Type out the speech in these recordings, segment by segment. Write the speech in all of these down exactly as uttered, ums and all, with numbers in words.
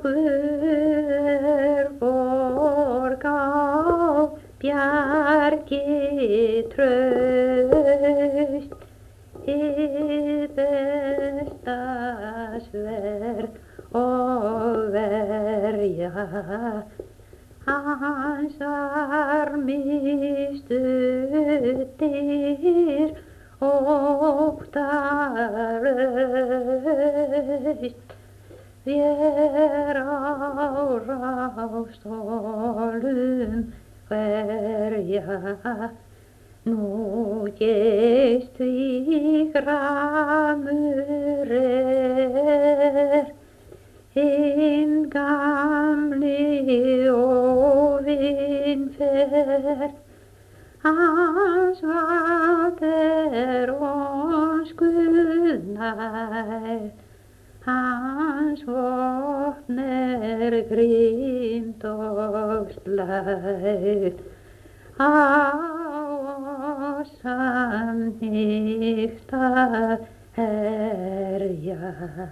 Guð borg á bjargi traust, hið besta sverð og verja, hans armi studdir óttalaust. Vér á ráðstólum verja, nú geist því gramur er, hinn gamli óvinn fer, hans vald er vonskuð, hans vopn er grimmt og slægt, á oss samhyggt að herja.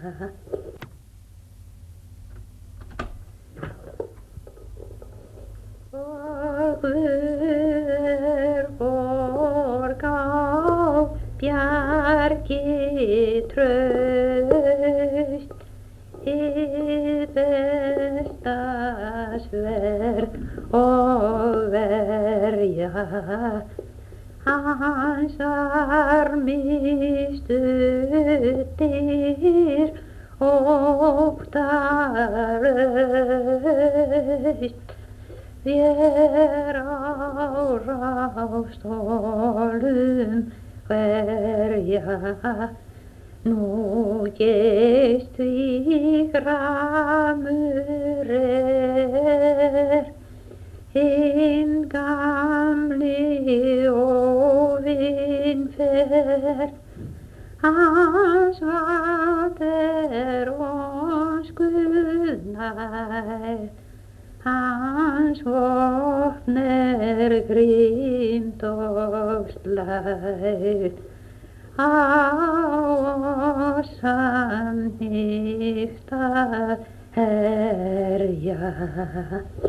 Og Guð borg á bjargi traust, hið besta sverð og verja, hans armi studdir óttalaust. Vér á ráðstólum verja, nú geist því gramur er, hinn gamli óvinn fer, hans vald er vonskuð, hans vopn er grimmt og slægt, á oss samhyggt að herja.